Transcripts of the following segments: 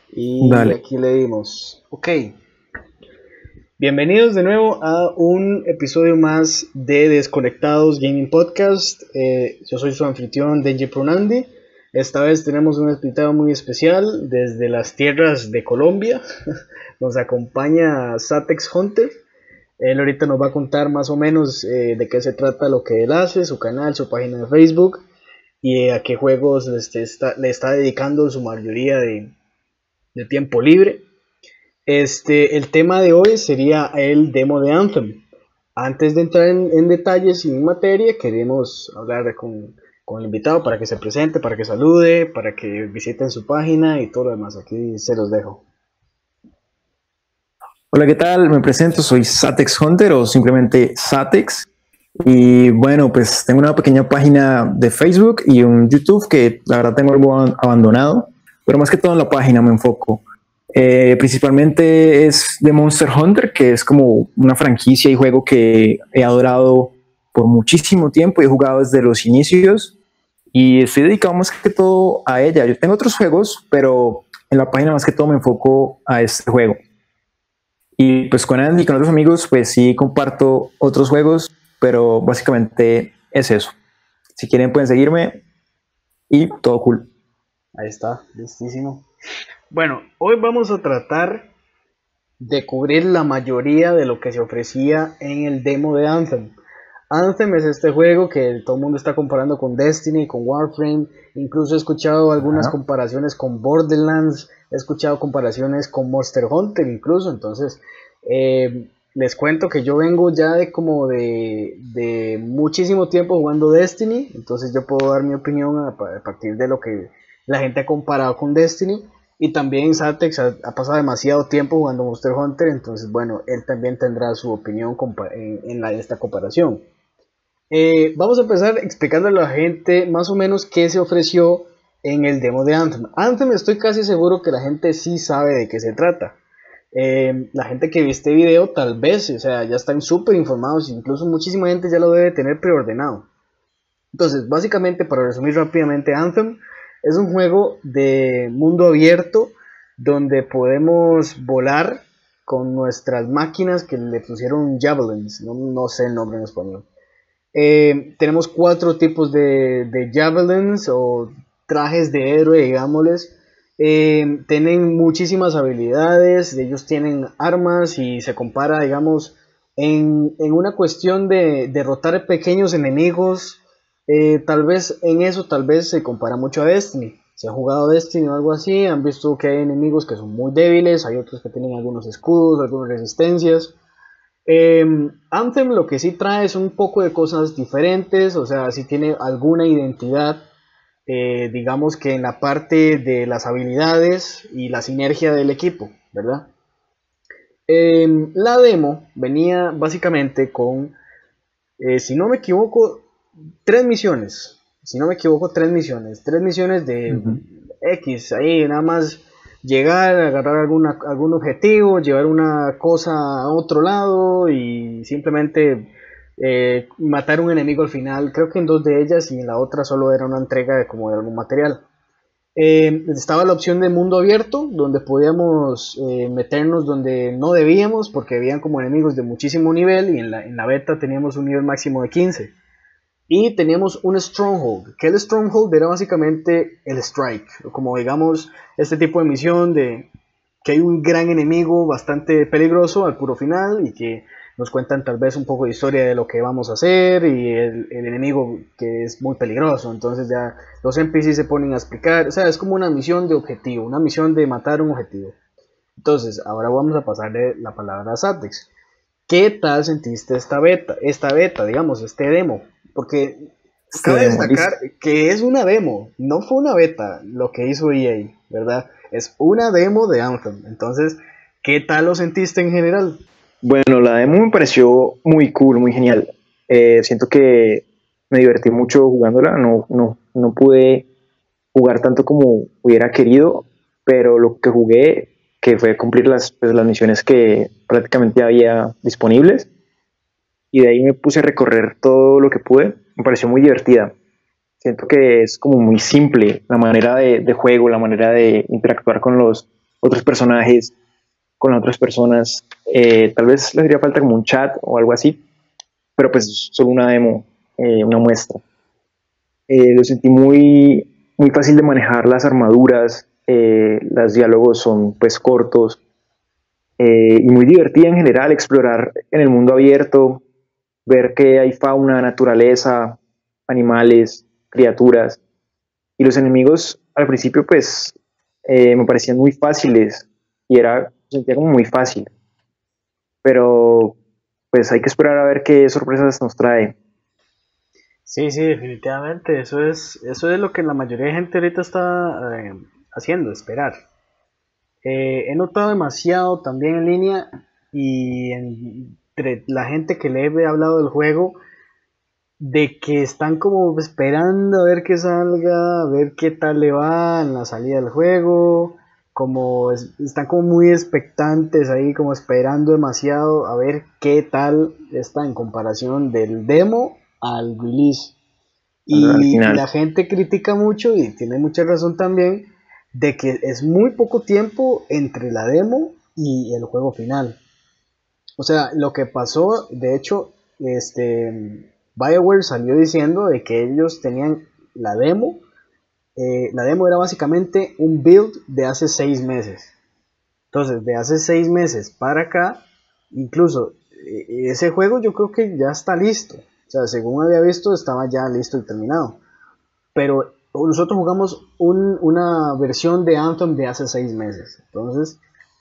Y Dale. aquí le dimos. Ok. Bienvenidos de nuevo a un episodio más de Desconectados Gaming Podcast. Yo soy su anfitrión, Denji Prunandi. Esta vez tenemos un invitado muy especial desde las tierras de Colombia. Nos acompaña Satex Hunter. Él ahorita nos va a contar más o menos de qué se trata lo que él hace, su canal, su página de Facebook y a qué juegos le está dedicando su mayoría de tiempo libre. El tema de hoy sería el demo de Anthem. Antes de entrar en detalles y en materia, queremos hablar con el invitado para que se presente, para que salude, para que visiten su página y todo lo demás. Aquí se los dejo. Hola, ¿qué tal? Me presento, soy Satex Hunter o simplemente Satex. Y bueno, pues tengo una pequeña página de Facebook y un YouTube que la verdad tengo algo abandonado, pero más que todo en la página me enfoco. Principalmente es de Monster Hunter, que es como una franquicia y juego que he adorado por muchísimo tiempo y he jugado desde los inicios y estoy dedicado más que todo a ella. Yo tengo otros juegos, pero en la página más que todo me enfoco a este juego. Y pues con Andy y con otros amigos, pues sí comparto otros juegos, pero básicamente es eso. Si quieren pueden seguirme y todo cool. Ahí está, listísimo. Bueno, hoy vamos a tratar de cubrir la mayoría de lo que se ofrecía en el demo de Anthem. Anthem es este juego que todo el mundo está comparando con Destiny, con Warframe. Incluso he escuchado algunas Ajá. comparaciones con Borderlands, he escuchado comparaciones con Monster Hunter incluso. Entonces, les cuento que yo vengo ya de muchísimo tiempo jugando Destiny. Entonces yo puedo dar mi opinión a partir de lo que la gente ha comparado con Destiny. Y también Satex ha pasado demasiado tiempo jugando Monster Hunter, entonces bueno, él también tendrá su opinión en esta comparación. Vamos a empezar explicándole a la gente más o menos qué se ofreció en el demo de Anthem. Anthem estoy casi seguro que la gente sí sabe de qué se trata. La gente que vio este video tal vez, o sea, ya están súper informados, incluso muchísima gente ya lo debe tener preordenado. Entonces, básicamente, para resumir rápidamente, Anthem es un juego de mundo abierto donde podemos volar con nuestras máquinas que le pusieron javelins, no sé el nombre en español. Tenemos 4 tipos de javelins o trajes de héroe, digámosles. Tienen muchísimas habilidades, ellos tienen armas y se compara, digamos, en una cuestión de derrotar pequeños enemigos. Tal vez en eso, tal vez se compara mucho a Destiny. Si han jugado Destiny o algo así, han visto que hay enemigos que son muy débiles, hay otros que tienen algunos escudos, algunas resistencias. Anthem lo que sí trae es un poco de cosas diferentes, o sea, sí tiene alguna identidad, digamos que en la parte de las habilidades y la sinergia del equipo, ¿verdad? La demo venía básicamente con, si no me equivoco, 3 misiones. Si no me equivoco, 3 misiones de Ujú. X, ahí nada más llegar, agarrar algún objetivo, llevar una cosa a otro lado y simplemente matar un enemigo al final. Creo que en 2 de ellas y en la otra solo era una entrega de algún material. Estaba la opción de mundo abierto, donde podíamos meternos donde no debíamos, porque habían como enemigos de muchísimo nivel y en la beta teníamos un nivel máximo de 15. Y teníamos un Stronghold, que el Stronghold era básicamente el Strike, como digamos este tipo de misión de que hay un gran enemigo bastante peligroso al puro final y que nos cuentan tal vez un poco de historia de lo que vamos a hacer y el enemigo que es muy peligroso. Entonces ya los NPC se ponen a explicar, o sea, es como una misión de objetivo, una misión de matar un objetivo. Entonces, ahora vamos a pasarle la palabra a Satex. ¿Qué tal sentiste esta beta, digamos, este demo? Porque Este cabe demo, destacar listo. que es una demo, no fue una beta lo que hizo EA, ¿verdad? Es una demo de Anthem. Entonces, ¿qué tal lo sentiste en general? Bueno, la demo me pareció muy cool, muy genial. Siento que me divertí mucho jugándola. No pude jugar tanto como hubiera querido, pero lo que jugué, que fue cumplir las misiones que prácticamente había disponibles, y de ahí me puse a recorrer todo lo que pude. Me pareció muy divertida. Siento que es como muy simple la manera de juego, la manera de interactuar con los otros personajes con otras personas. Tal vez les haría falta como un chat o algo así, pero pues solo una demo, una muestra. Lo sentí muy fácil de manejar las armaduras, los diálogos son pues cortos, y muy divertida en general, explorar en el mundo abierto, ver que hay fauna, naturaleza, animales, criaturas, y los enemigos al principio pues me parecían muy fáciles y sentía como muy fácil, pero pues hay que esperar a ver qué sorpresas nos trae. Sí, sí, definitivamente. Eso es lo que la mayoría de gente ahorita está haciendo, esperar. He notado demasiado también en línea y entre la gente que le he hablado del juego, de que están como esperando a ver que salga, a ver qué tal le va en la salida del juego, como están como muy expectantes ahí, como esperando demasiado a ver qué tal está en comparación del demo al release. Al Y final. la gente critica mucho, y tiene mucha razón también, de que es muy poco tiempo entre la demo y el juego final. O sea, lo que pasó, de hecho, BioWare salió diciendo de que ellos tenían la demo. La demo era básicamente un build de hace 6 meses. Entonces, de hace 6 meses para acá, incluso ese juego yo creo que ya está listo. O sea, según había visto, estaba ya listo y terminado. Pero nosotros jugamos una versión de Anthem de hace 6 meses. Entonces,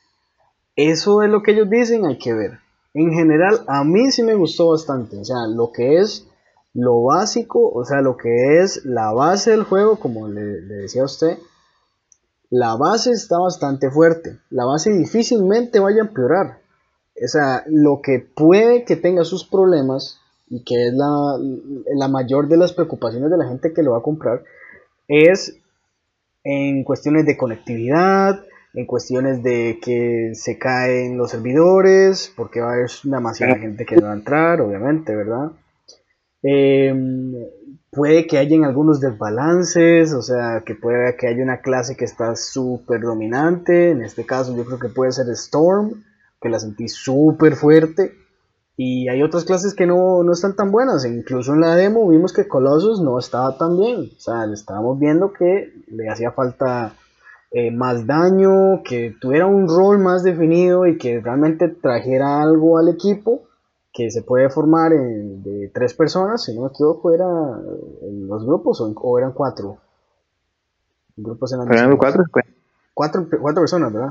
eso es lo que ellos dicen, hay que ver. En general, a mí sí me gustó bastante. O sea, lo que es lo básico, o sea, lo que es la base del juego, como le decía a usted, la base está bastante fuerte. La base difícilmente vaya a empeorar. O sea, lo que puede que tenga sus problemas, y que es la mayor de las preocupaciones de la gente que lo va a comprar, es en cuestiones de conectividad, en cuestiones de que se caen los servidores, porque va a haber demasiada gente que va a entrar, obviamente, ¿verdad? Eh, Puede que hayan algunos desbalances, o sea, que puede que haya una clase que está súper dominante. En este caso yo creo que puede ser Storm, que la sentí súper fuerte. Y hay otras clases que no están tan buenas. Incluso en la demo vimos que Colossus no estaba tan bien. O sea, le estábamos viendo que le hacía falta más daño, que tuviera un rol más definido y que realmente trajera algo al equipo, que se puede formar de 3 personas, si no me equivoco, era en los grupos o eran 4 grupos en las Fernando misiones. 4, pues. Cuatro personas, ¿verdad?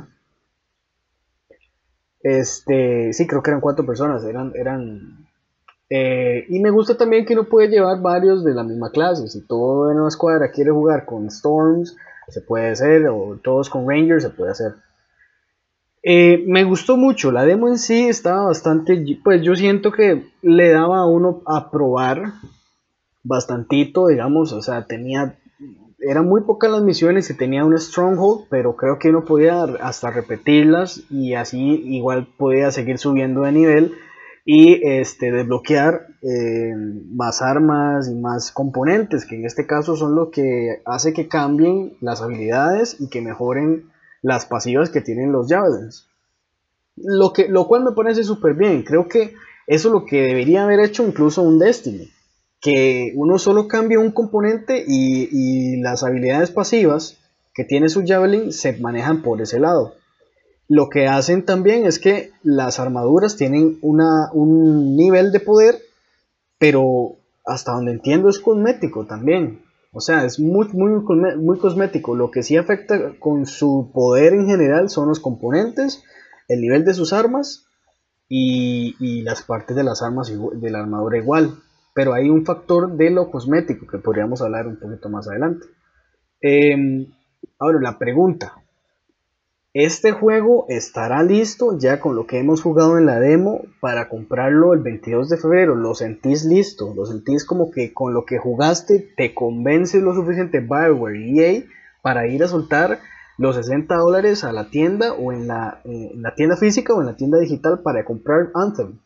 Sí, creo que eran 4 personas, y me gusta también que uno puede llevar varios de la misma clase. Si todo en una escuadra quiere jugar con Storms, se puede hacer, o todos con Rangers, se puede hacer. Me gustó mucho, la demo en sí estaba bastante, pues yo siento que le daba a uno a probar bastantito, digamos, o sea, eran muy pocas las misiones y tenía un stronghold, pero creo que uno podía hasta repetirlas y así igual podía seguir subiendo de nivel y desbloquear más armas y más componentes, que en este caso son lo que hace que cambien las habilidades y que mejoren las pasivas que tienen los Javelins. Lo cual me parece súper bien. Creo que eso es lo que debería haber hecho incluso un Destiny. Que uno solo cambie un componente y las habilidades pasivas que tiene su Javelin se manejan por ese lado. Lo que hacen también es que las armaduras tienen un nivel de poder, pero hasta donde entiendo es cosmético también. O sea, es muy cosmético. Lo que sí afecta con su poder en general son los componentes, el nivel de sus armas y las partes de las armas de la armadura igual. Pero hay un factor de lo cosmético que podríamos hablar un poquito más adelante. Ahora la pregunta. Este juego estará listo ya con lo que hemos jugado en la demo para comprarlo el 22 de febrero. ¿Lo sentís listo? ¿Lo sentís como que con lo que jugaste te convence lo suficiente BioWare y EA para ir a soltar los $60 a la tienda o en la tienda física o en la tienda digital para comprar Anthem?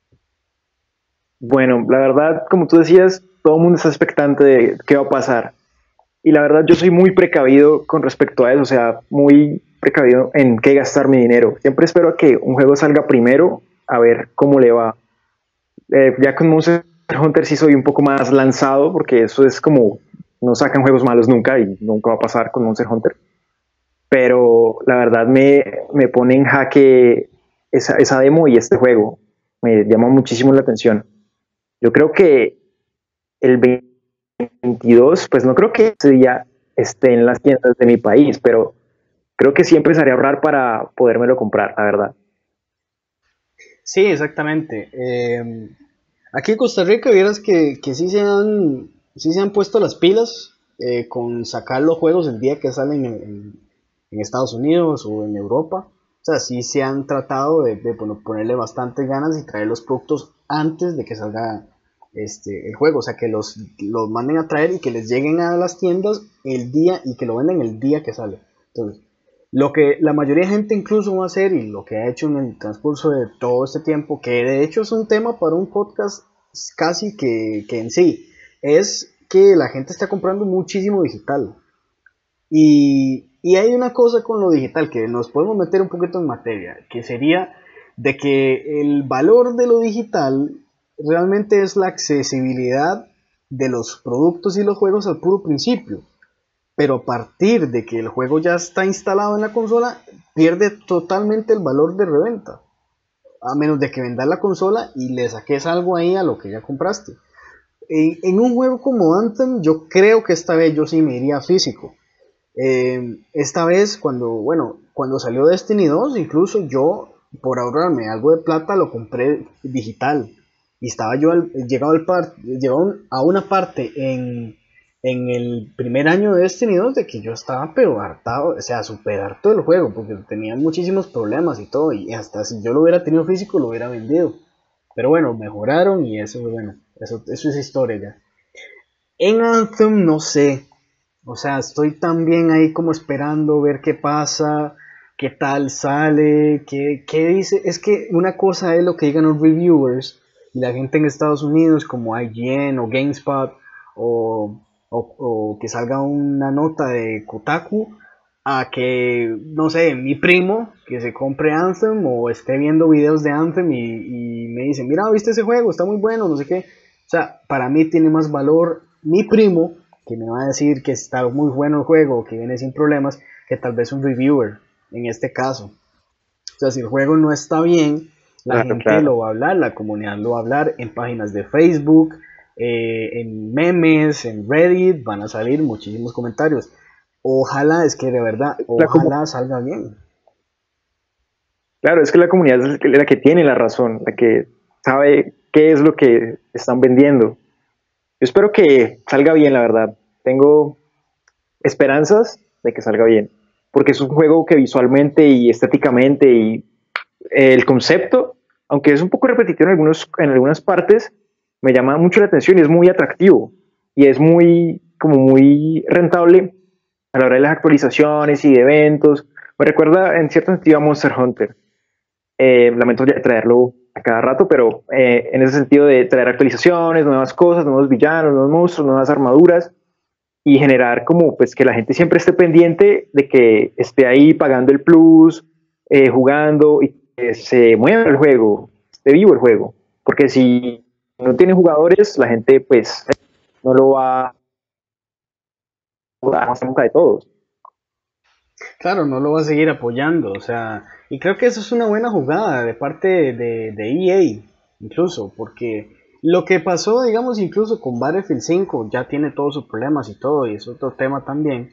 Bueno, la verdad, como tú decías, todo el mundo está expectante de qué va a pasar. Y la verdad, yo soy muy precavido con respecto a eso, o sea, muy precavido en qué gastar mi dinero. Siempre espero a que un juego salga primero, a ver cómo le va. Ya con Monster Hunter sí soy un poco más lanzado, porque eso es como, no sacan juegos malos nunca y nunca va a pasar con Monster Hunter. Pero la verdad me pone en jaque esa demo y este juego. Me llama muchísimo la atención. Yo creo que el 22, pues no creo que ese día esté en las tiendas de mi país, pero creo que sí empezaré a ahorrar para podérmelo comprar, la verdad. Sí, exactamente. Aquí en Costa Rica, vieras que sí se han puesto las pilas con sacar los juegos el día que salen en Estados Unidos o en Europa. O sea, sí se han tratado de ponerle bastante ganas y traer los productos antes de que salga el juego. O sea, que los manden a traer y que les lleguen a las tiendas el día y que lo venden el día que sale. Entonces, lo que la mayoría de gente incluso va a hacer y lo que ha hecho en el transcurso de todo este tiempo, que de hecho es un tema para un podcast casi que en sí, es que la gente está comprando muchísimo digital. Y hay una cosa con lo digital que nos podemos meter un poquito en materia, que sería de que el valor de lo digital realmente es la accesibilidad de los productos y los juegos al puro principio. Pero a partir de que el juego ya está instalado en la consola, pierde totalmente el valor de reventa. A menos de que vendas la consola y le saques algo ahí a lo que ya compraste. En un juego como Anthem, yo creo que esta vez yo sí me iría físico. Esta vez, cuando salió Destiny 2, incluso yo, por ahorrarme algo de plata, lo compré digital. Y estaba yo llegado a una parte en el primer año de Destiny 2 de que yo estaba pero hartado, o sea, súper harto del juego, porque tenía muchísimos problemas y todo, y hasta si yo lo hubiera tenido físico lo hubiera vendido. Pero bueno, mejoraron y eso, bueno, eso es historia ya. En Anthem no sé, o sea, estoy también ahí como esperando ver qué pasa, qué tal sale, qué dice. Es que una cosa es lo que digan los reviewers y la gente en Estados Unidos como IGN o GameSpot o que salga una nota de Kotaku a que, no sé, mi primo que se compre Anthem o esté viendo videos de Anthem y me dice, mira, ¿viste ese juego? Está muy bueno, no sé qué. O sea, para mí tiene más valor mi primo que me va a decir que está muy bueno el juego, que viene sin problemas, que tal vez un reviewer, en este caso. O sea, si el juego no está bien, la gente lo va a hablar, la comunidad lo va a hablar en páginas de Facebook, en memes, en Reddit, van a salir muchísimos comentarios. Ojalá, es que de verdad, ojalá salga bien. Claro, es que la comunidad es la que tiene la razón, la que sabe qué es lo que están vendiendo. Yo espero que salga bien, la verdad. Tengo esperanzas de que salga bien, porque es un juego que visualmente y estéticamente y el concepto, aunque es un poco repetitivo en algunas partes, me llama mucho la atención y es muy atractivo y es muy rentable a la hora de las actualizaciones y de eventos. Me recuerda en cierto sentido a Monster Hunter. Lamento ya traerlo a cada rato, pero en ese sentido de traer actualizaciones, nuevas cosas, nuevos villanos, nuevos monstruos, nuevas armaduras y generar como pues que la gente siempre esté pendiente de que esté ahí pagando el plus, jugando y que se mueva el juego, esté vivo el juego, porque si no tiene jugadores, la gente pues no lo va a jugar nunca de todos. Claro, no lo va a seguir apoyando, o sea, y creo que eso es una buena jugada de parte de EA, incluso, porque lo que pasó, digamos, incluso con Battlefield 5 ya tiene todos sus problemas y todo, y es otro tema también.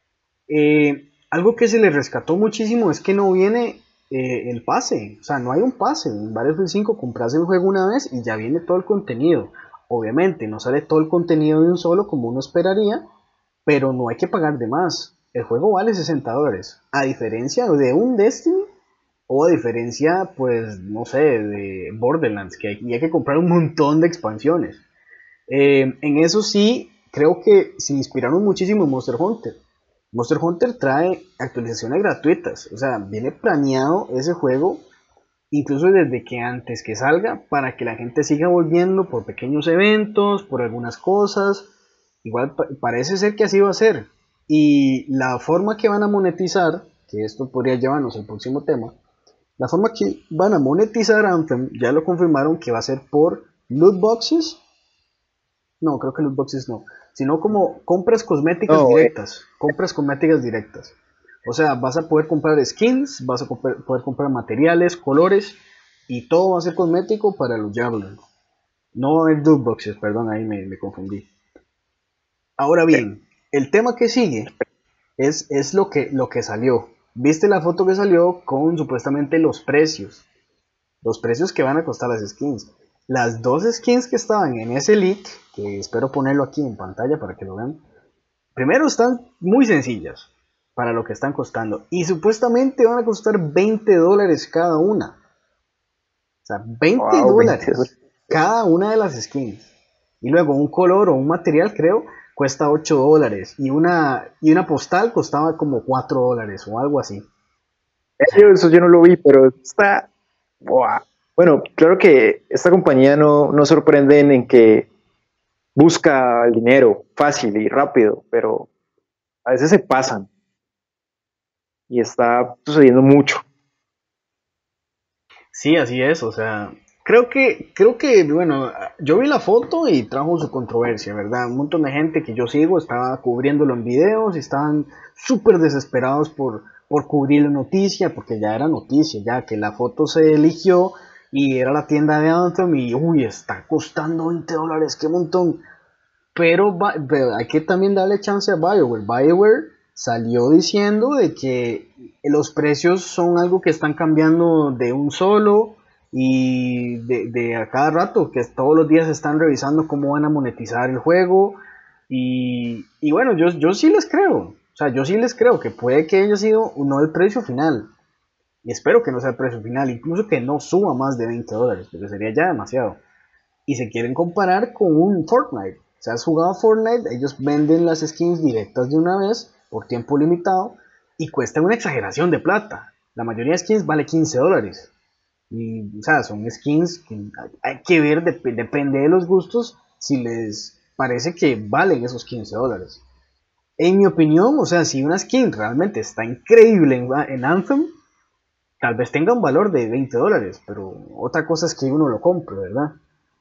Algo que se le rescató muchísimo es que no viene el pase, o sea, no hay un pase. En Battlefield 5 compras el juego una vez y ya viene todo el contenido. Obviamente, no sale todo el contenido de un solo como uno esperaría, pero no hay que pagar de más. El juego vale $60, a diferencia de un Destiny o a diferencia, pues, no sé, de Borderlands, que hay que comprar un montón de expansiones. En eso sí, creo que se inspiraron muchísimo en Monster Hunter. Monster Hunter trae actualizaciones gratuitas, o sea, viene planeado ese juego incluso desde que antes que salga para que la gente siga volviendo por pequeños eventos, por algunas cosas. Igual parece ser que así va a ser. Y la forma que van a monetizar que esto podría llevarnos al próximo tema, la forma que van a monetizar Anthem, ya lo confirmaron que va a ser por loot boxes. No, creo que loot boxes no, sino como compras cosméticas directas, compras cosméticas directas. O sea, vas a poder comprar skins, vas a poder comprar materiales, colores, y todo va a ser cosmético para los Javelin. No el loot boxes, perdón, ahí me confundí. Ahora bien, el tema que sigue es lo que salió. ¿Viste la foto que salió con supuestamente los precios? Los precios que van a costar las skins. Las dos skins que estaban en ese leak, que espero ponerlo aquí en pantalla para que lo vean, primero están muy sencillas para lo que están costando. Y supuestamente van a costar $20 cada una. O sea, $20 cada una de las skins. Y luego un color o un material, creo, cuesta $8. Y una postal costaba como $4 o algo así. Eso yo no lo vi, pero está... Wow. Bueno, claro que esta compañía no sorprende en que busca el dinero fácil y rápido, pero a veces se pasan y está sucediendo mucho. Sí, así es, o sea, creo que, bueno, yo vi la foto y trajo su controversia, ¿verdad? Un montón de gente que yo sigo estaba cubriéndolo en videos y estaban súper desesperados por cubrir la noticia, porque ya era noticia, ya que la foto se eligió y era la tienda de Anthem y, uy, está costando $20, qué montón. Pero hay que también darle chance a BioWare. BioWare salió diciendo de que los precios son algo que están cambiando de un solo y de a cada rato, que todos los días están revisando cómo van a monetizar el juego. Y bueno, yo sí les creo. O sea, yo sí les creo que puede que haya sido no el precio final. Y espero que no sea el precio final, incluso que no suba más de $20, porque sería ya demasiado. Y se quieren comparar con un Fortnite. O sea, has jugado Fortnite, ellos venden las skins directas de una vez por tiempo limitado y cuesta una exageración de plata. La mayoría de skins vale $15. Y, o sea, son skins que hay que ver, depende de los gustos, si les parece que valen esos $15. En mi opinión, o sea, si una skin realmente está increíble en Anthem, tal vez tenga un valor de $20, pero otra cosa es que uno lo compre, ¿verdad?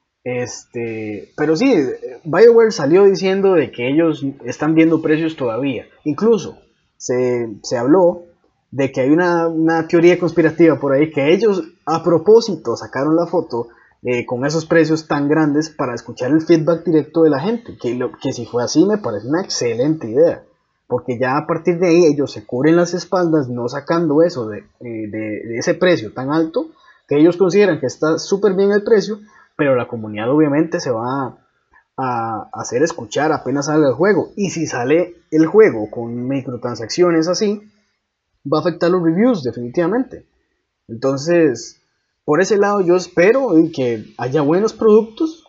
Pero sí, BioWare salió diciendo de que ellos están viendo precios todavía. Incluso se habló de que hay una teoría conspirativa por ahí que ellos a propósito sacaron la foto con esos precios tan grandes para escuchar el feedback directo de la gente. Que si fue así me parece una excelente idea. Porque ya a partir de ahí ellos se cubren las espaldas no sacando eso de ese precio tan alto que ellos consideran que está súper bien el precio, pero la comunidad obviamente se va a hacer escuchar apenas salga el juego. Y si sale el juego con microtransacciones así, va a afectar los reviews definitivamente. Entonces, por ese lado yo espero que haya buenos productos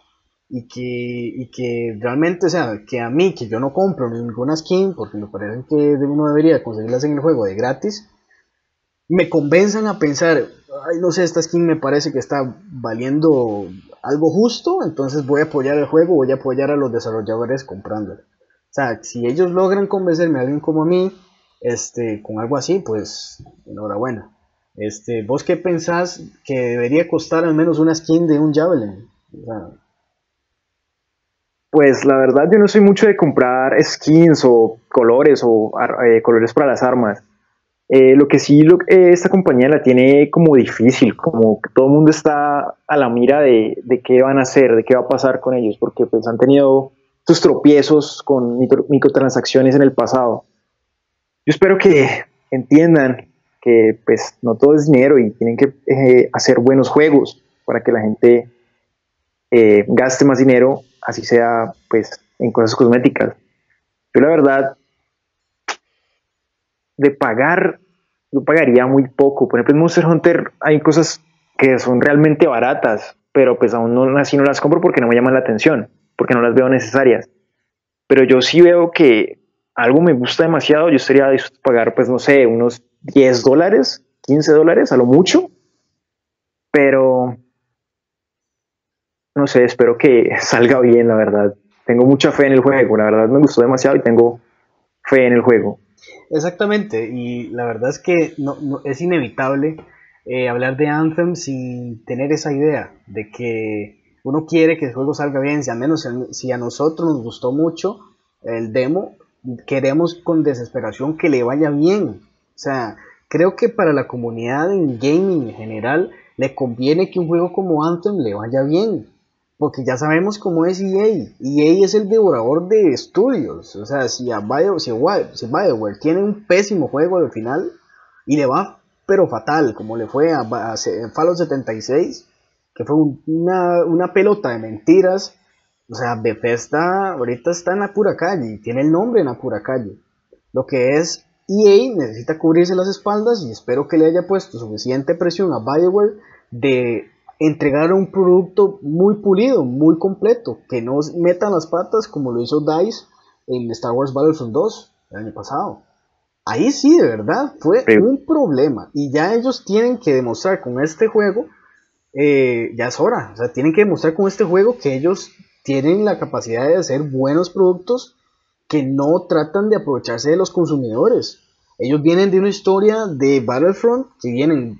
y que realmente, o sea, que a mí, que yo no compro ninguna skin, porque me parece que uno debería conseguirlas en el juego de gratis, me convenzan a pensar, ay, no sé, esta skin me parece que está valiendo algo justo, entonces voy a apoyar el juego, voy a apoyar a los desarrolladores comprándola. O sea, si ellos logran convencerme a alguien como a mí, con algo así, pues enhorabuena. ¿Vos qué pensás que debería costar al menos una skin de un Javelin? O sea, Pues la verdad yo no soy mucho de comprar skins o colores o colores para las armas. Lo que sí, esta compañía la tiene como difícil, como que todo el mundo está a la mira de qué van a hacer, de qué va a pasar con ellos, porque pues han tenido sus tropiezos con microtransacciones en el pasado. Yo espero que entiendan que pues no todo es dinero y tienen que hacer buenos juegos para que la gente gaste más dinero, así sea pues en cosas cosméticas. Yo la verdad de pagar, yo pagaría muy poco. Por ejemplo, en Monster Hunter hay cosas que son realmente baratas, pero pues aún no, así no las compro porque no me llaman la atención, porque no las veo necesarias. Pero yo sí veo que algo me gusta demasiado, yo estaría dispuesto a pagar, pues no sé, unos $10, $15 a lo mucho, pero no sé, espero que salga bien, la verdad. Tengo mucha fe en el juego, la verdad me gustó demasiado y tengo fe en el juego. Exactamente, y la verdad es que es inevitable hablar de Anthem sin tener esa idea de que uno quiere que el juego salga bien, si al menos si a nosotros nos gustó mucho el demo, queremos con desesperación que le vaya bien. O sea, creo que para la comunidad en gaming en general le conviene que un juego como Anthem le vaya bien, porque ya sabemos cómo es EA. EA es el devorador de estudios. O sea, si BioWare tiene un pésimo juego al final y le va pero fatal, como le fue a Fallout 76, que fue una pelota de mentiras. O sea, Bethesda ahorita está en la pura calle y tiene el nombre en la pura calle. Lo que es EA necesita cubrirse las espaldas y espero que le haya puesto suficiente presión a BioWare de entregar un producto muy pulido, muy completo, que no metan las patas como lo hizo DICE en Star Wars Battlefront 2 el año pasado. Ahí sí, de verdad, fue un problema. Y ya ellos tienen que demostrar con este juego, ya es hora, o sea, tienen que demostrar con este juego que ellos tienen la capacidad de hacer buenos productos que no tratan de aprovecharse de los consumidores. Ellos vienen de una historia de Battlefront, que vienen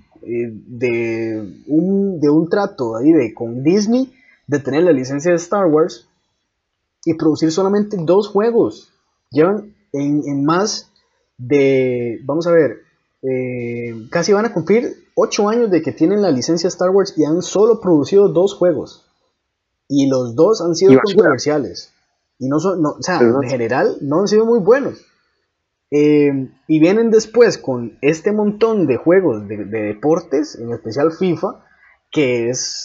de un trato ahí con Disney, de tener la licencia de Star Wars y producir solamente 2 juegos. Llevan en más de, vamos a ver, casi van a cumplir 8 años de que tienen la licencia Star Wars y han solo producido 2 juegos. Y los 2 han sido controversiales. Y no son, o sea, en general no han sido muy buenos. Y vienen después con este montón de juegos de deportes, en especial FIFA, que es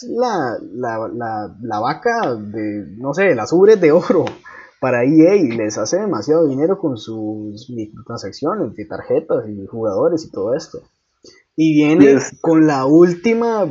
la vaca de, no sé, las ubres de oro para EA, y les hace demasiado dinero con sus microtransacciones de tarjetas y jugadores y todo esto. Y viene con la última,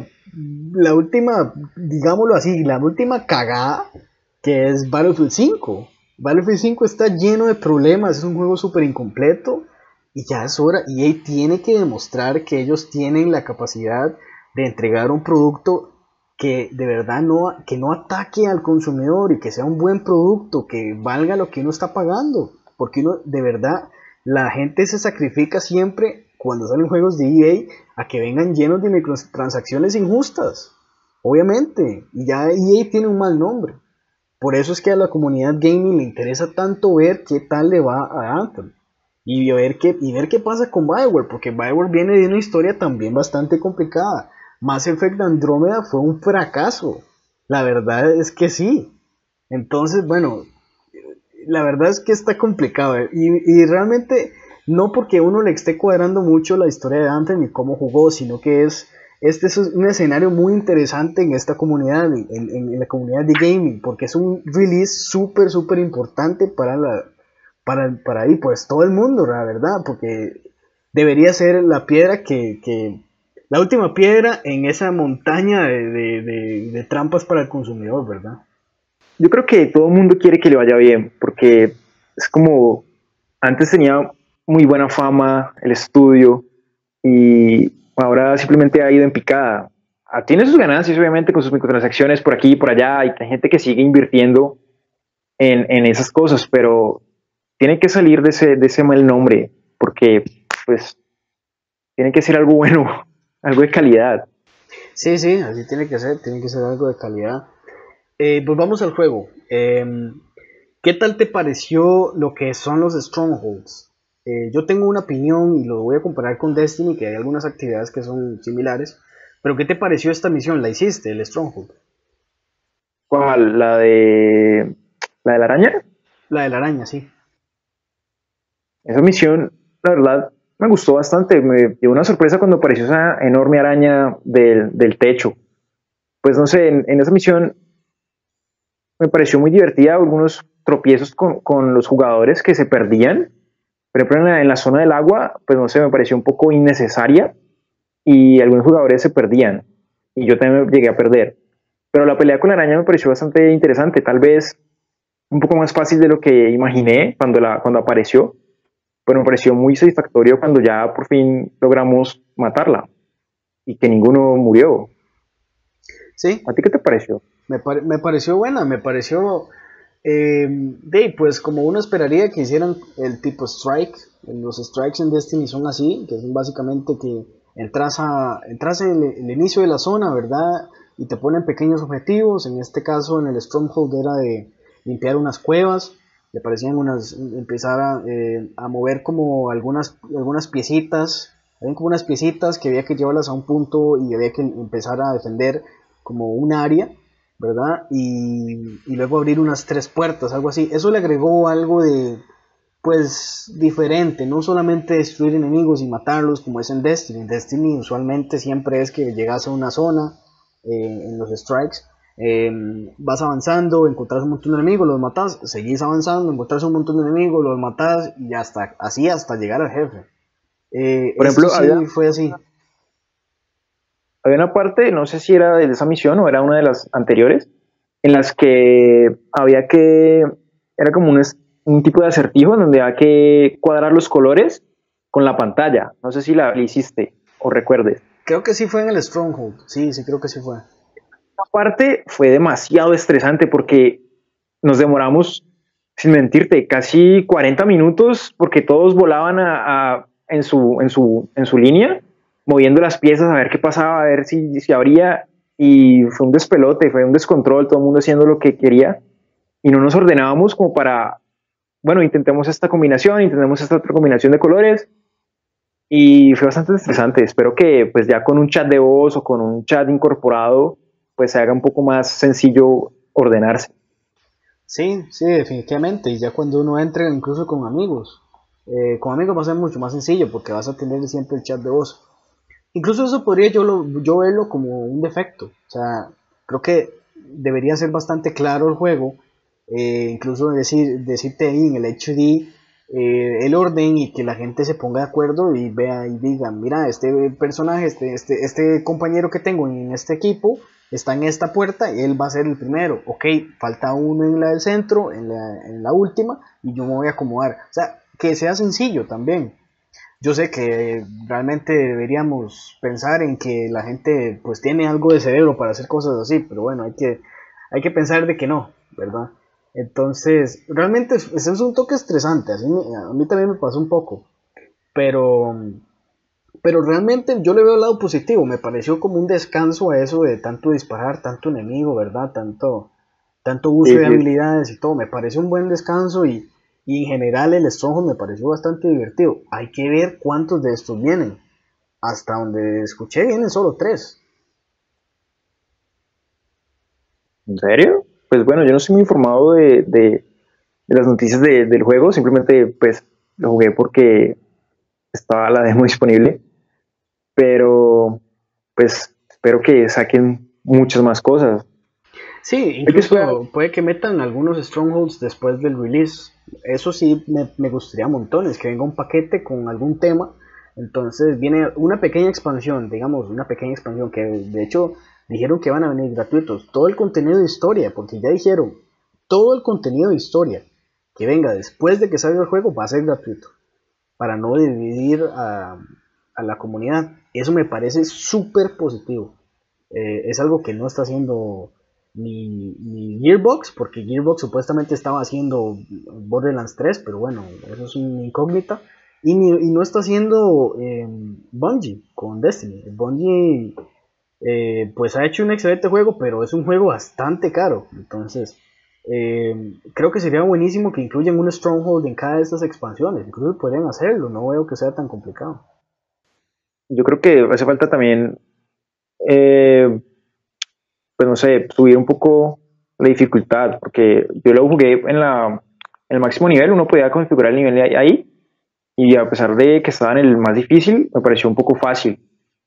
digámoslo así, la última cagada, que es Battlefield 5. Battlefield 5 está lleno de problemas, es un juego súper incompleto y ya es hora. EA tiene que demostrar que ellos tienen la capacidad de entregar un producto que de verdad que no ataque al consumidor y que sea un buen producto, que valga lo que uno está pagando. Porque uno, de verdad, la gente se sacrifica siempre cuando salen juegos de EA a que vengan llenos de microtransacciones injustas. Obviamente, y ya EA tiene un mal nombre. Por eso es que a la comunidad gaming le interesa tanto ver qué tal le va a Anthem. Y ver qué pasa con BioWare, porque BioWare viene de una historia también bastante complicada. Mass Effect Andrómeda fue un fracaso. La verdad es que sí. Entonces, bueno, la verdad es que está complicado. Y realmente no porque uno le esté cuadrando mucho la historia de Anthem y cómo jugó, sino que este es un escenario muy interesante en esta comunidad, en la comunidad de gaming, porque es un release súper importante para ahí, pues todo el mundo, la verdad, porque debería ser la piedra la última piedra en esa montaña de trampas para el consumidor, ¿verdad? Yo creo que todo el mundo quiere que le vaya bien, porque es como, antes tenía muy buena fama el estudio y ahora simplemente ha ido en picada. Tiene sus ganancias, obviamente, con sus microtransacciones por aquí y por allá, y hay gente que sigue invirtiendo en esas cosas, pero tiene que salir de ese mal nombre, porque pues tiene que ser algo bueno, algo de calidad. Sí, así tiene que ser algo de calidad. Pues vamos al juego. ¿Qué tal te pareció lo que son los Strongholds? Yo tengo una opinión y lo voy a comparar con Destiny, que hay algunas actividades que son similares. Pero ¿qué te pareció esta misión? ¿La hiciste, el Stronghold? ¿Cuál? ¿La de la araña? La de la araña, sí. Esa misión, la verdad, me gustó bastante. Me dio una sorpresa cuando apareció esa enorme araña del techo. Pues no sé, en esa misión me pareció muy divertida. Algunos tropiezos con los jugadores que se perdían. Por ejemplo, en la zona del agua, pues no sé, me pareció un poco innecesaria y algunos jugadores se perdían y yo también me llegué a perder. Pero la pelea con la araña me pareció bastante interesante, tal vez un poco más fácil de lo que imaginé cuando apareció, pero me pareció muy satisfactorio cuando ya por fin logramos matarla y que ninguno murió. ¿Sí? ¿A ti qué te pareció? Me pareció buena, me pareció Pues como uno esperaría que hicieran el tipo strike, los strikes en Destiny son así, que son básicamente que entras en el inicio de la zona, ¿verdad? Y te ponen pequeños objetivos, en este caso en el Stronghold era de limpiar unas cuevas, le parecían empezar a mover como algunas piecitas, habían como unas piecitas que había que llevarlas a un punto y había que empezar a defender como un área, ¿verdad? Y luego abrir unas 3 puertas, algo así. Eso le agregó algo de, pues, diferente, no solamente destruir enemigos y matarlos como es en Destiny. En Destiny usualmente siempre es que llegas a una zona en los strikes, vas avanzando, encontrás un montón de enemigos, los matas, seguís avanzando, encontrás un montón de enemigos, los matas y así hasta llegar al jefe. Por ejemplo, Sí fue así. había una parte, no sé si era de esa misión o era una de las anteriores, en las que era como un tipo de acertijo en donde había que cuadrar los colores con la pantalla. No sé si la hiciste o recuerdes. Creo que sí fue en el Stronghold, sí, creo que sí fue. Esta parte fue demasiado estresante porque nos demoramos, sin mentirte, casi 40 minutos porque todos volaban en su línea, moviendo las piezas a ver qué pasaba, a ver si abría, y fue un despelote, fue un descontrol, todo el mundo haciendo lo que quería y no nos ordenábamos como para, bueno, intentemos esta combinación, intentemos esta otra combinación de colores, y fue bastante estresante. Espero que pues ya con un chat de voz o con un chat incorporado pues se haga un poco más sencillo ordenarse. Sí, definitivamente. Y ya cuando uno entra incluso con amigos va a ser mucho más sencillo porque vas a tener siempre el chat de voz. Incluso eso podría yo verlo como un defecto. O sea, creo que debería ser bastante claro el juego. Incluso decirte ahí en el HUD el orden y que la gente se ponga de acuerdo y vea y diga, mira, este personaje, este compañero que tengo en este equipo está en esta puerta y él va a ser el primero. Ok, falta uno en la del centro, en la última, y yo me voy a acomodar. O sea, que sea sencillo también. Yo sé que realmente deberíamos pensar en que la gente pues tiene algo de cerebro para hacer cosas así, pero bueno, hay que pensar de que no, ¿verdad? Entonces, realmente es un toque estresante, a mí también me pasó un poco, pero, pero realmente yo le veo el lado positivo, me pareció como un descanso a eso de tanto disparar, tanto enemigo, ¿verdad? Tanto uso Sí, de sí. habilidades y todo, me pareció un buen descanso y en general el Stronghold me pareció bastante divertido. Hay que ver cuántos de estos vienen. Hasta donde escuché vienen solo 3. ¿En serio? Pues bueno, yo no estoy muy informado de las noticias del juego, simplemente pues lo jugué porque estaba la demo disponible, pero pues espero que saquen muchas más cosas. Sí, Hay que esperar. incluso puede que metan algunos Strongholds después del release. Eso sí, me gustaría montones, que venga un paquete con algún tema. Entonces viene una pequeña expansión, digamos, una pequeña expansión que de hecho dijeron que van a venir gratuitos. Todo el contenido de historia, porque ya dijeron, todo el contenido de historia que venga después de que salga el juego va a ser gratuito, para no dividir a la comunidad. Eso me parece súper positivo. Es algo que no está haciendo ni Gearbox, porque Gearbox supuestamente estaba haciendo Borderlands 3, pero bueno, eso es una incógnita. Y no está haciendo Bungie con Destiny. Bungie pues ha hecho un excelente juego, pero es un juego bastante caro. Entonces, creo que sería buenísimo que incluyan un Stronghold en cada de estas expansiones. Incluso podrían hacerlo, no veo que sea tan complicado. Yo creo que hace falta también, eh, pues no sé, subir un poco la dificultad, porque yo lo jugué en el máximo nivel, uno podía configurar el nivel ahí, y a pesar de que estaba en el más difícil, me pareció un poco fácil.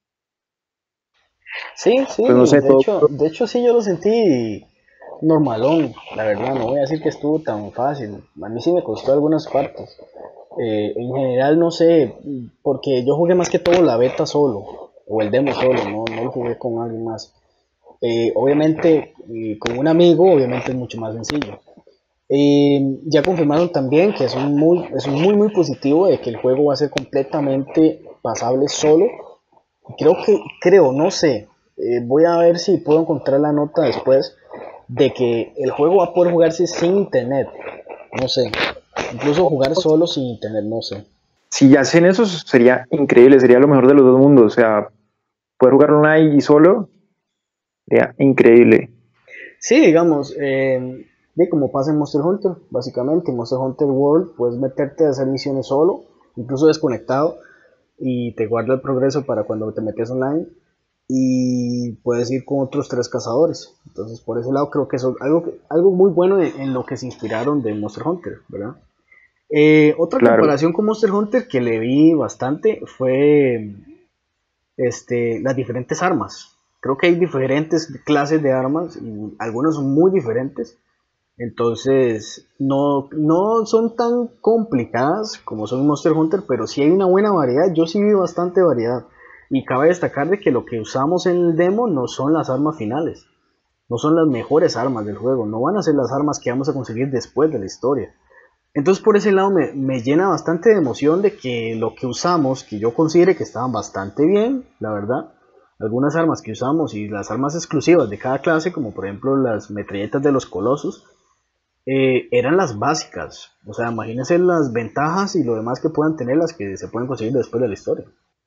Sí, Pues no sé, todo. de hecho sí yo lo sentí normalón, la verdad, no voy a decir que estuvo tan fácil, a mí sí me costó algunas partes. En general no sé, porque yo jugué más que todo la beta solo, o el demo solo, no lo jugué con alguien más. Obviamente con un amigo, obviamente es mucho más sencillo. Ya confirmaron también que es un muy positivo de que el juego va a ser completamente pasable solo. No sé, voy a ver si puedo encontrar la nota después, de que el juego va a poder jugarse sin internet, no sé, incluso jugar solo sin internet, no sé. Si hacen eso sería increíble, sería lo mejor de los dos mundos, o sea, poder jugar online y solo sería increíble. Sí, digamos, de como pasa en Monster Hunter, básicamente en Monster Hunter World puedes meterte a hacer misiones solo, incluso desconectado, y te guarda el progreso para cuando te metes online y puedes ir con otros tres cazadores. Entonces, por ese lado creo que eso es algo muy bueno en lo que se inspiraron de Monster Hunter, ¿verdad? Otra Claro, comparación con Monster Hunter que le vi bastante fue las diferentes armas. Creo que hay diferentes clases de armas y algunas son muy diferentes. Entonces, no son tan complicadas como son Monster Hunter, pero sí hay una buena variedad. Yo sí vi bastante variedad. Y cabe destacar de que lo que usamos en el demo no son las armas finales. No son las mejores armas del juego. No van a ser las armas que vamos a conseguir después de la historia. Entonces por ese lado me llena bastante de emoción de que lo que usamos, que yo considere que estaban bastante bien, la verdad, algunas armas que usamos y las armas exclusivas de cada clase, como por ejemplo las metralletas de los colosos, eran las básicas. O sea, imagínense las ventajas y lo demás que puedan tener las que se pueden conseguir después de la historia.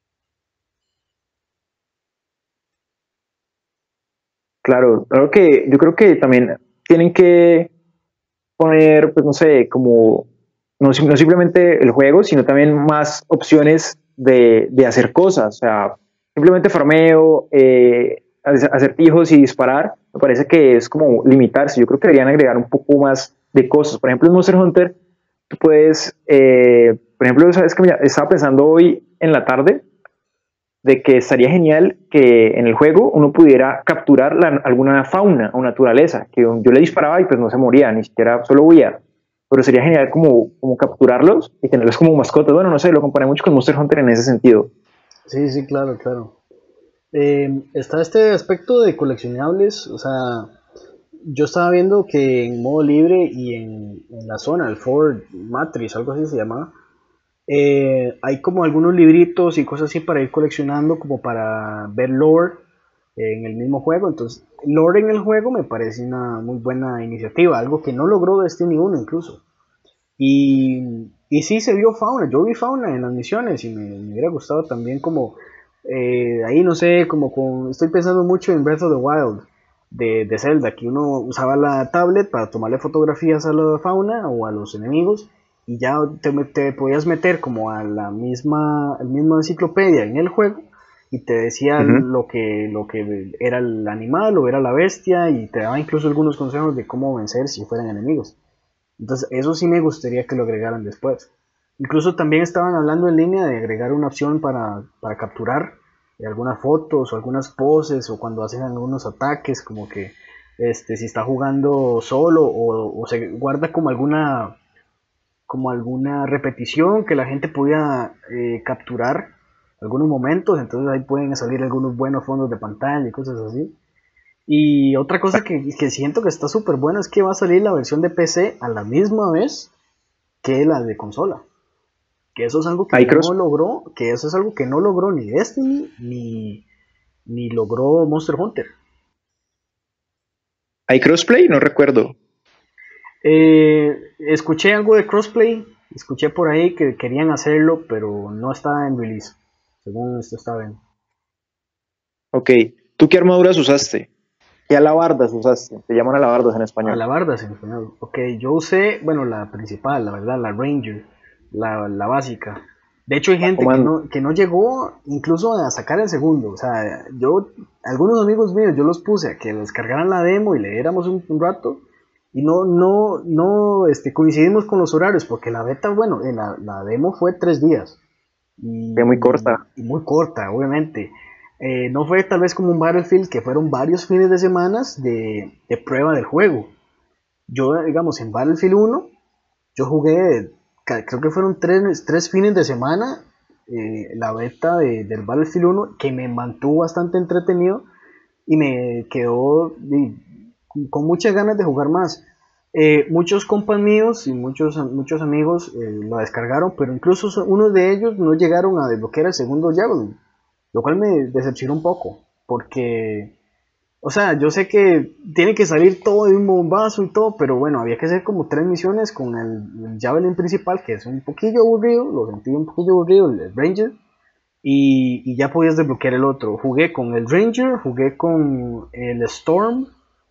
claro, claro que yo creo que también tienen que poner, pues no sé, como no simplemente el juego, sino también más opciones de hacer cosas, o sea, simplemente farmeo, acertijos y disparar, me parece que es como limitarse, yo creo que deberían agregar un poco más de cosas, por ejemplo en Monster Hunter, tú puedes, por ejemplo, sabes que estaba pensando hoy en la tarde, de que estaría genial que en el juego uno pudiera capturar alguna fauna o naturaleza, que yo le disparaba y pues no se moría, ni siquiera solo huía. Pero sería genial como capturarlos y tenerlos como mascotas. Bueno, no sé, lo comparé mucho con Monster Hunter en ese sentido. Sí, sí, claro, claro. Está este aspecto de coleccionables, o sea, yo estaba viendo que en modo libre y en la zona, el Ford Matrix, algo así se llamaba, hay como algunos libritos y cosas así para ir coleccionando, como para ver lore en el mismo juego. Entonces, lore en el juego me parece una muy buena iniciativa, algo que no logró Destiny 1 incluso. Y sí se vio fauna, yo vi fauna en las misiones y me hubiera gustado también como, ahí no sé, estoy pensando mucho en Breath of the Wild de Zelda, que uno usaba la tablet para tomarle fotografías a la fauna o a los enemigos y ya te podías meter como a la misma enciclopedia en el juego y te decía Ujú. lo que era el animal o era la bestia y te daba incluso algunos consejos de cómo vencer si fueran enemigos. Entonces, eso sí me gustaría que lo agregaran después. Incluso también estaban hablando en línea de agregar una opción para capturar algunas fotos o algunas poses o cuando hacen algunos ataques, como que si está jugando solo o se guarda como alguna repetición que la gente pudiera capturar algunos momentos, entonces ahí pueden salir algunos buenos fondos de pantalla y cosas así. Y otra cosa que siento que está súper buena es que va a salir la versión de PC a la misma vez que la de consola. Que eso es algo que Hay no cross, logró, que eso es algo que no logró ni Destiny ni logró Monster Hunter. hay crossplay, no recuerdo. Escuché algo de crossplay, escuché por ahí que querían hacerlo, pero no está en release, según esto está bien. Ok, ¿tú qué armaduras usaste? ¿Qué alabardas usaste? Se llaman alabardas en español. Alabardas en español. Ok, yo usé, bueno, la principal, la verdad, la Ranger, la básica. De hecho, hay gente Comando. que no llegó incluso a sacar el segundo. O sea, algunos amigos míos, yo los puse a que descargaran la demo y le diéramos un rato. Y no, coincidimos con los horarios, porque la beta, bueno, la demo fue 3 días. Fue muy corta. Y muy corta, obviamente. No fue tal vez como un Battlefield, que fueron varios fines de semana de prueba del juego. Yo, digamos, en Battlefield 1, yo jugué, creo que fueron tres fines de semana, la beta del Battlefield 1, que me mantuvo bastante entretenido y me quedó con muchas ganas de jugar más. Muchos compas míos y muchos amigos lo descargaron, pero incluso unos de ellos no llegaron a desbloquear el segundo Javelin, lo cual me decepcionó un poco, porque O sea, yo sé que tiene que salir todo de un bombazo y todo, pero bueno, había que hacer como 3 misiones con el Javelin principal, que es un poquillo aburrido, lo sentí un poquillo aburrido, el Ranger, y ya podías desbloquear el otro. Jugué con el Ranger, jugué con el Storm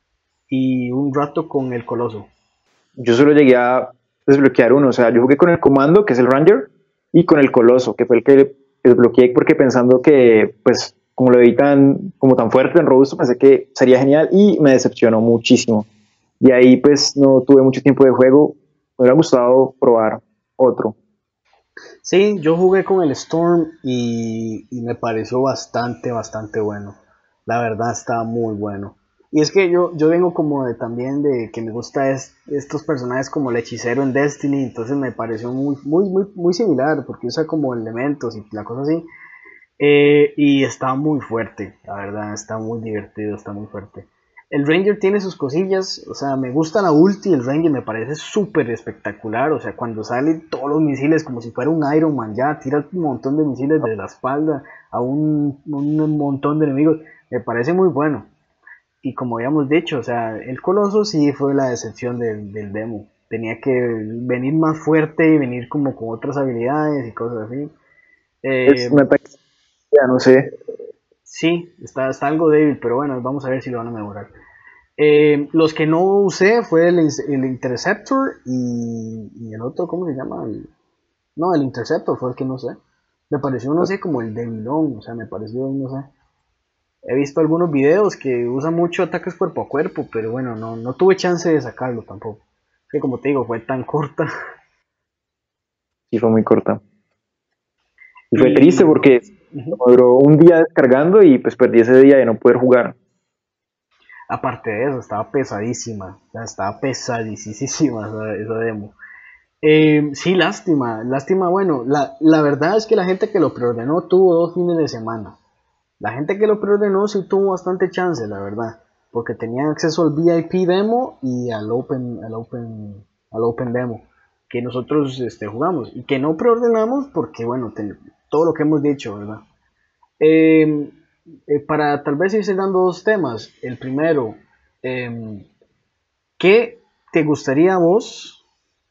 y un rato con el Coloso. Yo solo llegué a desbloquear uno, o sea, yo jugué con el comando, que es el Ranger, y con el Coloso, que fue el que desbloqueé porque pensando que, pues, como lo vi como tan fuerte, tan robusto, pensé que sería genial y me decepcionó muchísimo. Y ahí, pues, no tuve mucho tiempo de juego, me hubiera gustado probar otro. Sí, yo jugué con el Storm y me pareció bastante bueno. La verdad está muy bueno. Y es que yo vengo como de también de que me gusta estos personajes como el hechicero en Destiny, entonces me pareció muy similar, porque usa como elementos y la cosa así. Y está muy fuerte, la verdad, está muy divertido, está muy fuerte. El Ranger tiene sus cosillas, o sea, me gusta la ulti del Ranger, me parece súper espectacular, o sea, cuando salen todos los misiles como si fuera un Iron Man, ya tira un montón de misiles desde la espalda a un montón de enemigos, me parece muy bueno. Y como habíamos dicho, o sea, el Coloso sí fue la decepción del demo, tenía que venir más fuerte y venir como con otras habilidades y cosas así. Es Eh, un ataque, ya no sé. Sí, está algo débil, pero bueno, vamos a ver si lo van a mejorar. Los que no usé fue el Interceptor y el otro, ¿cómo se llama? No, el Interceptor fue el que no sé. Me pareció, no sé, como el debilón, o sea, me pareció, no sé. He visto algunos videos que usan mucho ataques cuerpo a cuerpo, pero bueno, no tuve chance de sacarlo tampoco. Que como te digo, fue tan corta. Sí, fue muy corta. Y fue triste Y porque ujú, me duró un día descargando y pues perdí ese día de no poder jugar. aparte de eso, estaba pesadísima. O sea, estaba pesadísima esa demo. Sí, lástima, bueno, la verdad es que la gente que lo preordenó tuvo 2 fines de semana. La gente que lo preordenó sí tuvo bastante chance, la verdad, porque tenían acceso al VIP demo y al Open demo, que nosotros jugamos, y que no preordenamos porque, bueno, todo lo que hemos dicho, ¿verdad? Eh, para tal vez ir cerrando 2 temas, el primero, eh, ¿qué te gustaría a vos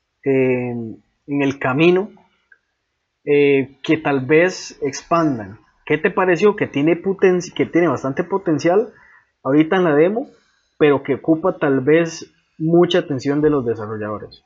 en el camino que tal vez expandan? ¿Qué te pareció que tiene bastante potencial ahorita en la demo, pero que ocupa tal vez mucha atención de los desarrolladores?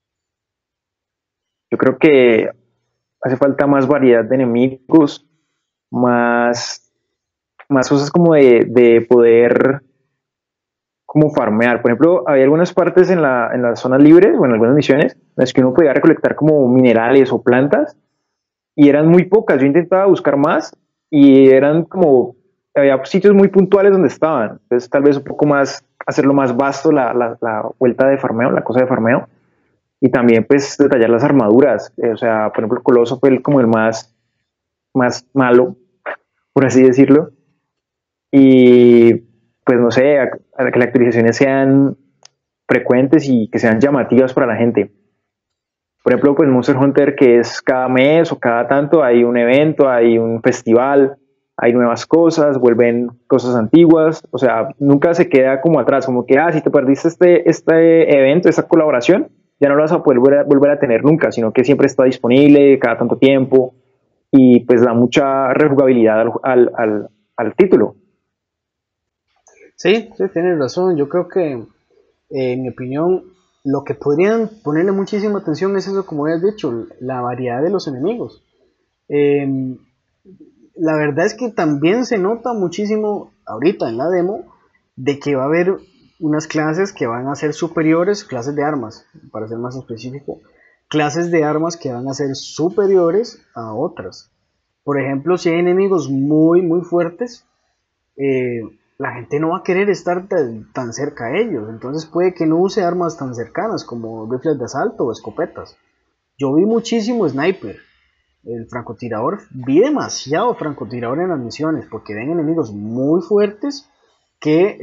Yo creo que hace falta más variedad de enemigos, más, más cosas como de poder como farmear. Por ejemplo, había algunas partes en las zonas libres o en algunas misiones en las que uno podía recolectar como minerales o plantas y eran muy pocas. Yo intentaba buscar más y eran como, había sitios muy puntuales donde estaban. Entonces tal vez un poco más, hacerlo más vasto la vuelta de farmeo, la cosa de farmeo. Y también pues detallar las armaduras. O sea, por ejemplo, el Coloso fue como el más malo, por así decirlo. Y pues no sé, a que las actualizaciones sean frecuentes y que sean llamativas para la gente. Por ejemplo, pues Monster Hunter, que es cada mes o cada tanto, hay un evento, hay un festival, hay nuevas cosas, vuelven cosas antiguas, o sea, nunca se queda como atrás, como que, si te perdiste este evento, esta colaboración, ya no lo vas a poder volver a tener nunca, sino que siempre está disponible cada tanto tiempo y pues da mucha rejugabilidad al título. Sí, sí, tienes razón. Yo creo que, en mi opinión, lo que podrían ponerle muchísima atención es eso, como habías dicho, la variedad de los enemigos. Eh, la verdad es que también se nota muchísimo ahorita en la demo de que va a haber unas clases que van a ser superiores, clases de armas, para ser más específico, clases de armas que van a ser superiores a otras. Por ejemplo, si hay enemigos muy fuertes, eh, la gente no va a querer estar tan cerca a ellos, entonces puede que no use armas tan cercanas como rifles de asalto o escopetas. Yo vi muchísimo sniper, el francotirador, vi demasiado francotirador en las misiones porque ven enemigos muy fuertes que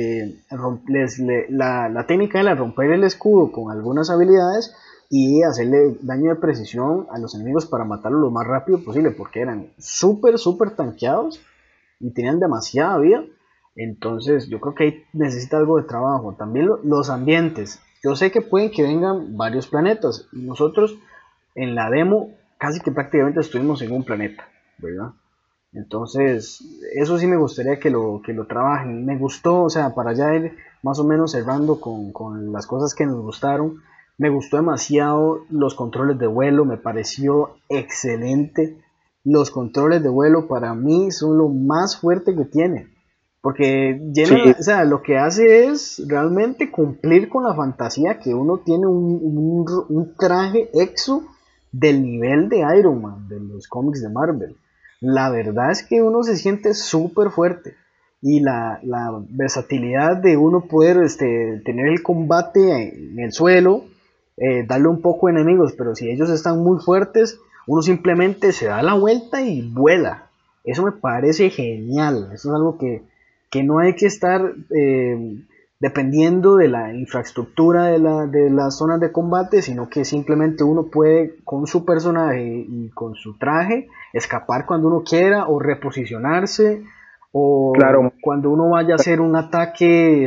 la técnica era romper el escudo con algunas habilidades y hacerle daño de precisión a los enemigos para matarlos lo más rápido posible porque eran súper tanqueados y tenían demasiada vida. Entonces, yo creo que ahí necesita algo de trabajo. También los ambientes. Yo sé que pueden que vengan varios planetas. Y nosotros en la demo casi que prácticamente estuvimos en un planeta, ¿verdad? Entonces, eso sí me gustaría que lo trabajen. Me gustó, o sea, para ya ir más o menos cerrando con las cosas que nos gustaron, me gustó demasiado los controles de vuelo, me pareció excelente. Los controles de vuelo para mí son lo más fuerte que tiene, porque llenan, Sí, o sea, lo que hace es realmente cumplir con la fantasía que uno tiene un traje exo del nivel de Iron Man, de los cómics de Marvel. La verdad es que uno se siente súper fuerte y la versatilidad de uno poder tener el combate en el suelo, darle un poco de enemigos, pero si ellos están muy fuertes, uno simplemente se da la vuelta y vuela. Eso me parece genial, eso es algo que no hay que estar dependiendo de la infraestructura de las zonas de combate, sino que simplemente uno puede con su personaje y con su traje escapar cuando uno quiera o reposicionarse o claro. cuando uno vaya a hacer un ataque,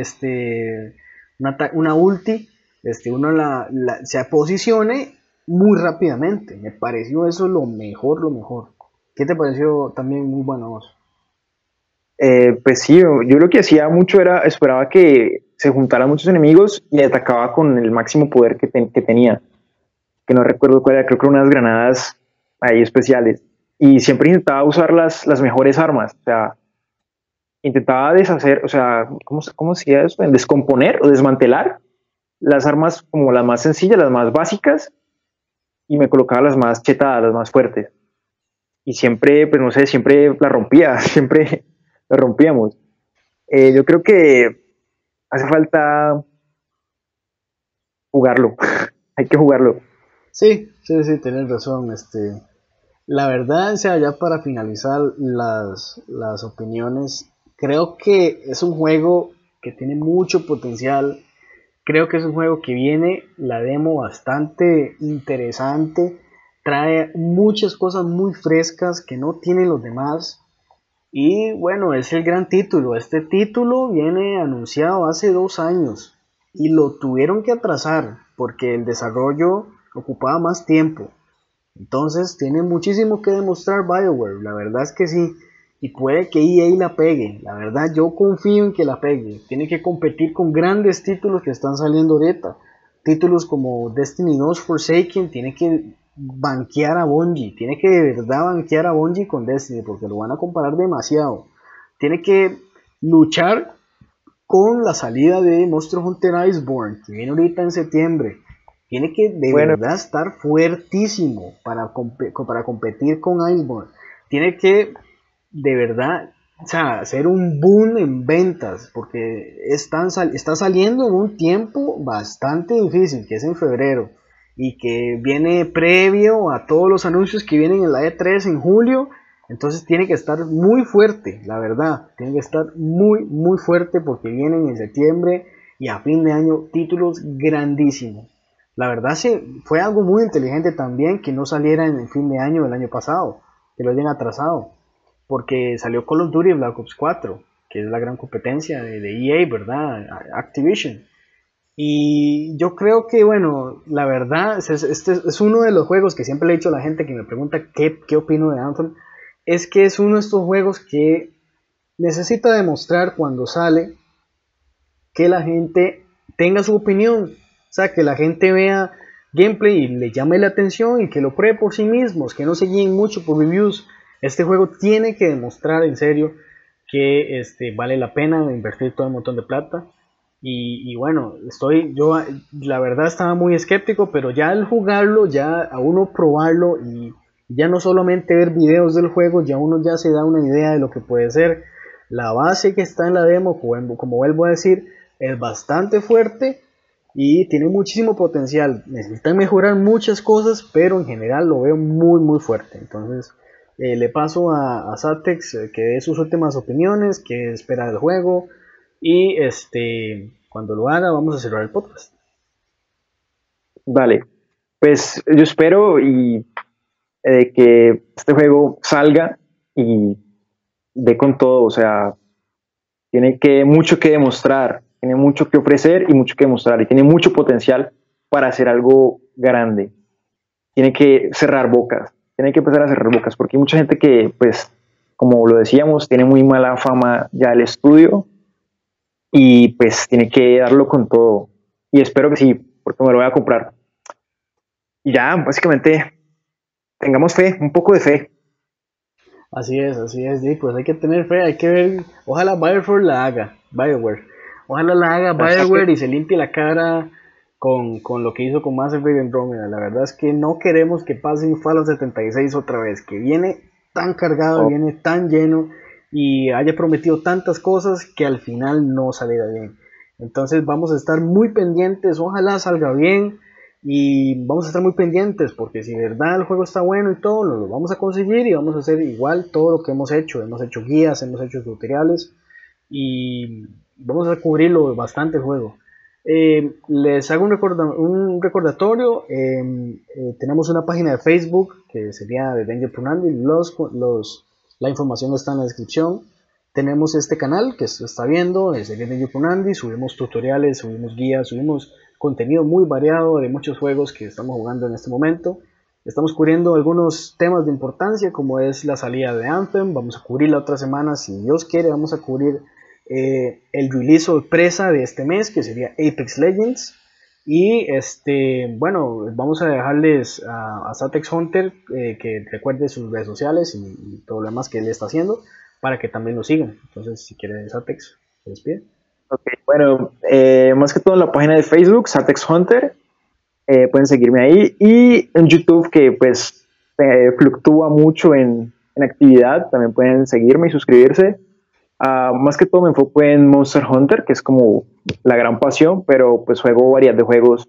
una ulti, uno se posicione muy rápidamente. Me pareció eso lo mejor, lo mejor. ¿Qué te pareció también muy bueno a vos? Pues sí, yo lo que hacía mucho era esperaba que se juntaran muchos enemigos y atacaba con el máximo poder que tenía, que no recuerdo cuál era, creo que eran unas granadas ahí especiales. Y siempre intentaba usar las mejores armas, o sea, intentaba deshacer, o sea, ¿cómo se llama eso? Descomponer o desmantelar las armas como las más sencillas, las más básicas, y me colocaba las más chetadas, las más fuertes. Y siempre, pues no sé, siempre la rompía, siempre la rompíamos. Yo creo que hace falta jugarlo, hay que jugarlo. Sí, sí, sí, tienes razón. La verdad, o sea, ya para finalizar las opiniones, creo que es un juego que tiene mucho potencial. Creo que es un juego que viene la demo bastante interesante. Trae muchas cosas muy frescas que no tienen los demás. Y bueno, es el gran título. Este título viene anunciado hace 2 años y lo tuvieron que atrasar porque el desarrollo ocupaba más tiempo. Entonces tiene muchísimo que demostrar BioWare, la verdad es que sí. Y puede que EA la pegue, la verdad yo confío en que la pegue. Tiene que competir con grandes títulos que están saliendo ahorita. Títulos como Destiny 2 Forsaken, tiene que banquear a Bungie. Tiene que de verdad banquear a Bungie con Destiny porque lo van a comparar demasiado. Tiene que luchar con la salida de Monster Hunter Iceborne, que viene ahorita en septiembre. Tiene que de Bueno, verdad estar fuertísimo para competir con Iceborne. Tiene que de verdad, o sea, hacer un boom en ventas, porque está saliendo en un tiempo bastante difícil, que es en febrero, y que viene previo a todos los anuncios que vienen en la E3 en julio. Entonces tiene que estar muy fuerte, la verdad, tiene que estar muy, muy fuerte porque vienen en septiembre y a fin de año títulos grandísimos. La verdad sí, fue algo muy inteligente también que no saliera en el fin de año del año pasado, que lo hayan atrasado, porque salió Call of Duty Black Ops 4, que es la gran competencia de EA, ¿verdad? Activision. Y yo creo que, bueno, la verdad, este es uno de los juegos que siempre le he dicho a la gente que me pregunta qué opino de Anthem, es que es uno de estos juegos que necesita demostrar cuando sale que la gente tenga su opinión, o sea, que la gente vea gameplay y le llame la atención y que lo pruebe por sí mismos, que no se guíen mucho por reviews. Este juego tiene que demostrar en serio que vale la pena invertir todo un montón de plata. Y bueno, yo la verdad estaba muy escéptico, pero ya al jugarlo, ya a uno probarlo y ya no solamente ver videos del juego, ya uno ya se da una idea de lo que puede ser. La base que está en la demo, como vuelvo a decir, es bastante fuerte y tiene muchísimo potencial. Necesitan mejorar muchas cosas, pero en general lo veo muy muy fuerte. Entonces le paso a Satex que dé sus últimas opiniones, que espera del juego y cuando lo haga vamos a cerrar el podcast. vale. Pues yo espero que este juego salga y dé con todo, o sea, tiene mucho que demostrar, tiene mucho que ofrecer y mucho que demostrar, y tiene mucho potencial para hacer algo grande. Tiene que cerrar bocas, tiene que empezar a cerrar bocas, porque hay mucha gente que, pues, como lo decíamos, tiene muy mala fama ya el estudio, y pues tiene que darlo con todo. Y espero que sí, porque me lo voy a comprar. Y ya, básicamente, tengamos fe, un poco de fe. Así es, sí, pues hay que tener fe, hay que ver, ojalá BioWare, ojalá la haga BioWare y se limpie la cara con lo que hizo con Mass Effect Andromeda. La verdad es que no queremos que pase un Fallout 76 otra vez, que viene tan cargado, viene tan lleno y haya prometido tantas cosas que al final no saliera bien. Entonces vamos a estar muy pendientes, ojalá salga bien. Y vamos a estar muy pendientes porque si de verdad el juego está bueno y todo, lo vamos a conseguir y vamos a hacer igual todo lo que hemos hecho. Hemos hecho guías, hemos hecho tutoriales y vamos a cubrirlo bastante el juego. Les hago un recordatorio. Tenemos una página de Facebook que sería de Danger Punandi. La información está en la descripción. Tenemos este canal que se está viendo, sería Danger Punandi. Subimos tutoriales, subimos guías, subimos contenido muy variado de muchos juegos que estamos jugando en este momento. Estamos cubriendo algunos temas de importancia como es la salida de Anthem. Vamos a cubrir la otra semana, si Dios quiere, vamos a cubrir el release sorpresa de este mes que sería Apex Legends. Y bueno, vamos a dejarles a Satex Hunter que recuerde sus redes sociales y todo lo demás que él está haciendo para que también lo sigan. Entonces, si quiere Satex, se despide. Okay, bueno, más que todo en la página de Facebook, Satex Hunter, pueden seguirme ahí, y en YouTube, que pues fluctúa mucho en actividad, también pueden seguirme y suscribirse. Más que todo me enfoco en Monster Hunter, que es como la gran pasión, pero pues juego variedad de juegos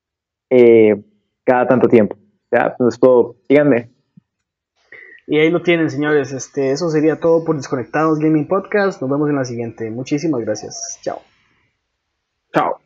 cada tanto tiempo. Ya, entonces todo, síganme. Y ahí lo tienen, señores. Eso sería todo por Desconectados Gaming Podcast. Nos vemos en la siguiente. Muchísimas gracias. Chao. Chao.